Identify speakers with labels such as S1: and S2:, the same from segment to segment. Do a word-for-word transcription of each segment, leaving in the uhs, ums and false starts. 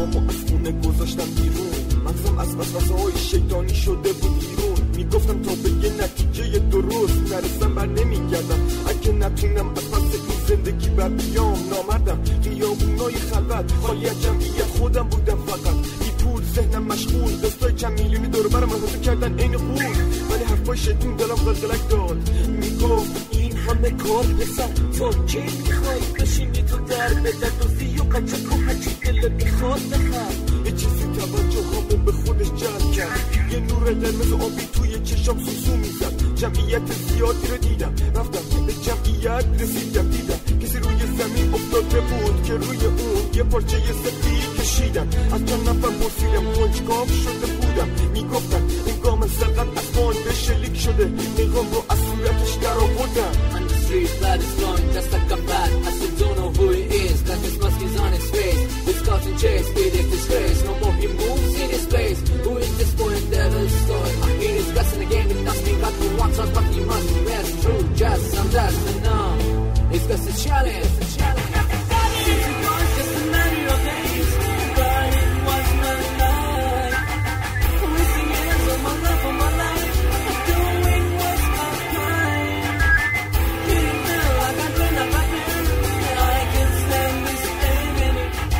S1: پامو از خونه گذاشتم بیرون، مغزم از وسوسه های شیطانی شده بود بیرون. میگفتم تا به یه نتیجه درست نرسم بر نمیگردم، اگه نتونم از پس این زندگی بر بیام نامردم. خیابونای خلوت خالی از جمعیت خودم بودم فقط، بی پول ذهنم مشغول، دستای چند میلیونی دور برم حاضر کردن عین خون. ولی حرفای شیطون دلم قلقلک داد، میگفت این همه کار پسر تا کی میخوای بشینی تو در بدن و زی و قچک و هرچی دلت میخواد بخر. یه چیزی توجه همون به خودش جلب کرد، یه نور قرمز آبی توی چشم سوسو میزد. جمعیت زیادی رو دیدم، رفتم به جمعیت رسیدم، دیدم کسی روی زمین افتاده بود که روی اون یه پارچه سفید کشیدن. از چند نفر پرسیدم کنجکاو شده بودم، میگفتن این گام سرقت از بان به شلیک شده، نگام رو از صورتش در آوردم.
S2: On the street, blood is flowing just like a bat. I still don't know who he is, got this mask is on his face. This caught and chase, it is disgrace. No more he moves in his place. Who is this boy in devil's story? I hear his guts in the game, it nothing got to want us, but he must be best. True, just some dust and now it's just a challenge, it's a challenge. It was just a matter of days, but it was not life. Wasting years of my life, of my life, doing what's not right. Getting feel like I've been, like I've been. I can stand this pain.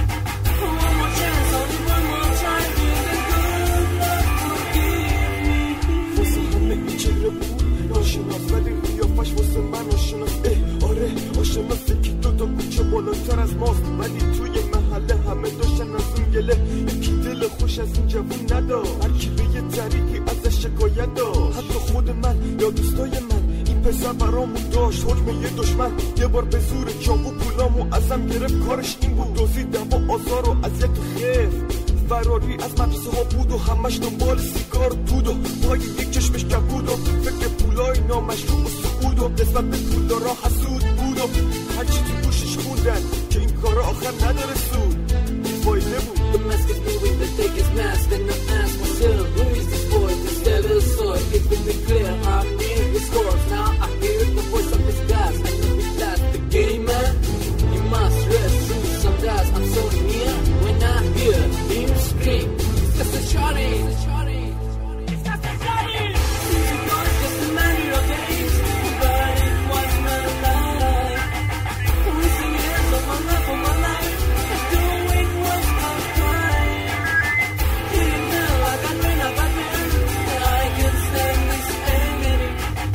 S2: One more chance, only one more try. Give the good luck, forgive me.
S1: واسه همه این چهره بود ناشناس، ولی قیافش واسه من آشناس. اه آره آشناسه که دو تا کوچه بالاتر از ماست، ولی توی محله همه داشتن از اون گله. یکی دل خوش از این جوون ندار، هر کی به یه طریقی ازش شکایت داشت، حتی خود من یا دوستای من. این پسر برامون داشت حکم یه دشمن، یه بار به زور چاقو پولامو ازم گرفت. کارش این بود دزدیدن و آزار و اذیت و خف. فراری از مدرسه ها بود و همش دنبال سیگار و دود و پای یک چشمش کبود و فکر پولای نامشروع و سعود و نسبت به پولدارا حسود بود و هرچی تو گوشش خوندن که این کار آخر نداره سود. فایده بود.
S2: The mask is moving, the take his mask, and I ask myself, who is this boy, this devil's soul? It's been made clear, I'm in his course. Now I hear the voice of his glass. I know he's last the game, man. He must rest through some dust. I'm so near when I hear him scream. It's just a shawty, it's a shawty. It's just a shawty. It was just a matter of days, but it was not life. Wasting years of my life, of my life. Doing what's not right. Getting feel like I've been, like I've been. I can stand this agony.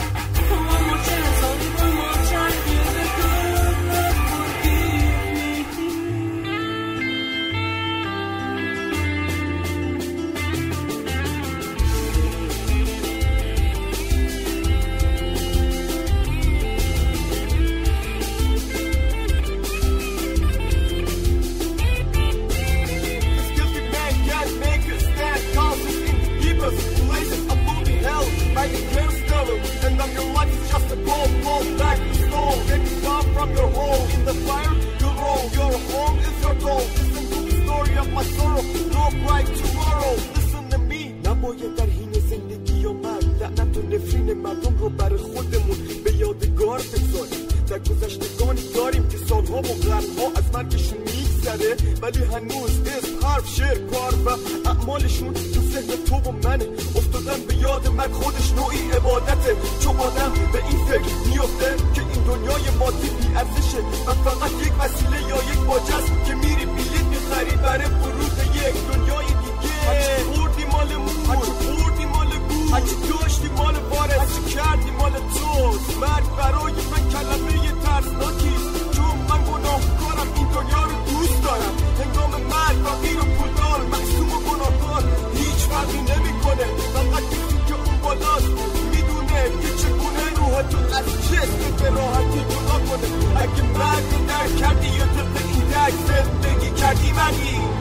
S2: One more chance, only one more try. Give the good luck, forgive me.
S1: This guilty man can't make a stand, causes in evils, places of movie hell, like a clearest color, and of your life is just a cold, cold black stone. Getting far from your home, in the fire, you roll, your home is your goal. Listen to the story of my sorrow, no bright tomorrow, listen to me. نباید در حین زندگی و مرگ لعنت و نفرین مردم رو برای خودمون به یادگار بگذاریم. در گذشتگانی داریم که سالها و قرنها از مرگشون میگذره، ولی هنوز اسم، حرف، شعر، کار و اعمالشون تو ذهن تو و منه. افتادن به یاد مرگ خودش نوعی عبادته، چون آدم به این فکر میفته که این دنیای مادی بی ارزشه و فقط یک وسیله یا یک باجست که میری بلیط میخری برای ورود یک دنیای دیگه. هرچی خوردی مال مون، هرچی خوردی مال گور، هرچی داشتی مال وارث، هرچی کردی مال توست. مرگ برای من کلمه ترسناکیست، چون من گناهکارم، این دنیا رو دوست دارم. هنگام مرگ فقیر و پولدار، معصوم و گناهکار هیچ فرقی نمیکنه. فقط کسی که اون بالاست میدونه که چگونه روحتو از جسم به راحتی جدا کنه. اگه مرگ رو درک کردی یا طبق این درک زندگی کردی، مرگی